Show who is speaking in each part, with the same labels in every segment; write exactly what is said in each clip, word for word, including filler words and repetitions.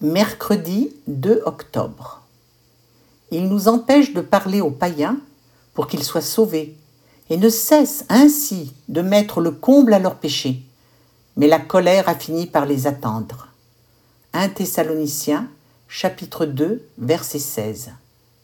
Speaker 1: Mercredi deux octobre. Il nous empêche de parler aux païens pour qu'ils soient sauvés et ne cesse ainsi de mettre le comble à leurs péchés. Mais la colère a fini par les attendre. un Thessaloniciens, chapitre deux, verset seize.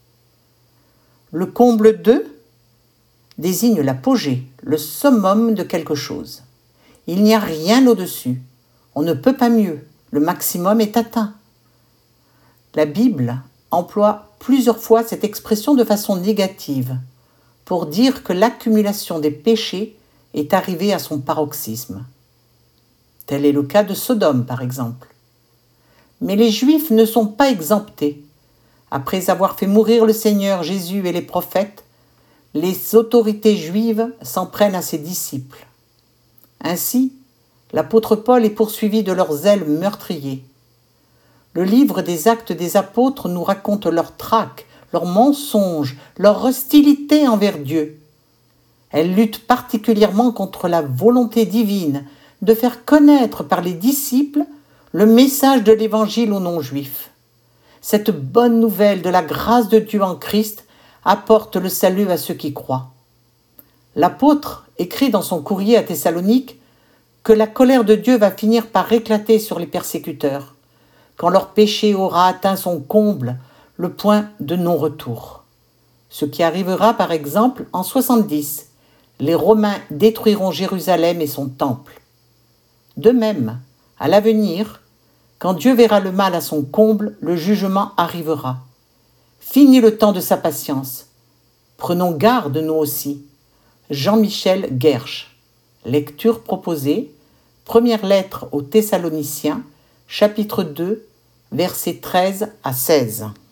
Speaker 1: Le comble deux désigne l'apogée, le summum de quelque chose. Il n'y a rien au-dessus. On ne peut pas mieux. Le maximum est atteint. La Bible emploie plusieurs fois cette expression de façon négative pour dire que l'accumulation des péchés est arrivée à son paroxysme. Tel est le cas de Sodome, par exemple. Mais les Juifs ne sont pas exemptés. Après avoir fait mourir le Seigneur Jésus et les prophètes, les autorités juives s'en prennent à ses disciples. Ainsi, l'apôtre Paul est poursuivi de leur zèle meurtrier. Le livre des Actes des Apôtres nous raconte leurs traques, leurs mensonges, leur hostilité envers Dieu. Elle lutte particulièrement contre la volonté divine de faire connaître par les disciples le message de l'Évangile aux non-juifs. Cette bonne nouvelle de la grâce de Dieu en Christ apporte le salut à ceux qui croient. L'apôtre écrit dans son courrier à Thessalonique que la colère de Dieu va finir par éclater sur les persécuteurs, quand leur péché aura atteint son comble, le point de non-retour. Ce qui arrivera par exemple en soixante-dix. Les Romains détruiront Jérusalem et son temple. De même, à l'avenir, quand Dieu verra le mal à son comble, le jugement arrivera. Fini le temps de sa patience. Prenons garde, nous aussi. Jean-Michel Guerche. Lecture proposée. Première lettre aux Thessaloniciens, chapitre deux, versets treize à seize.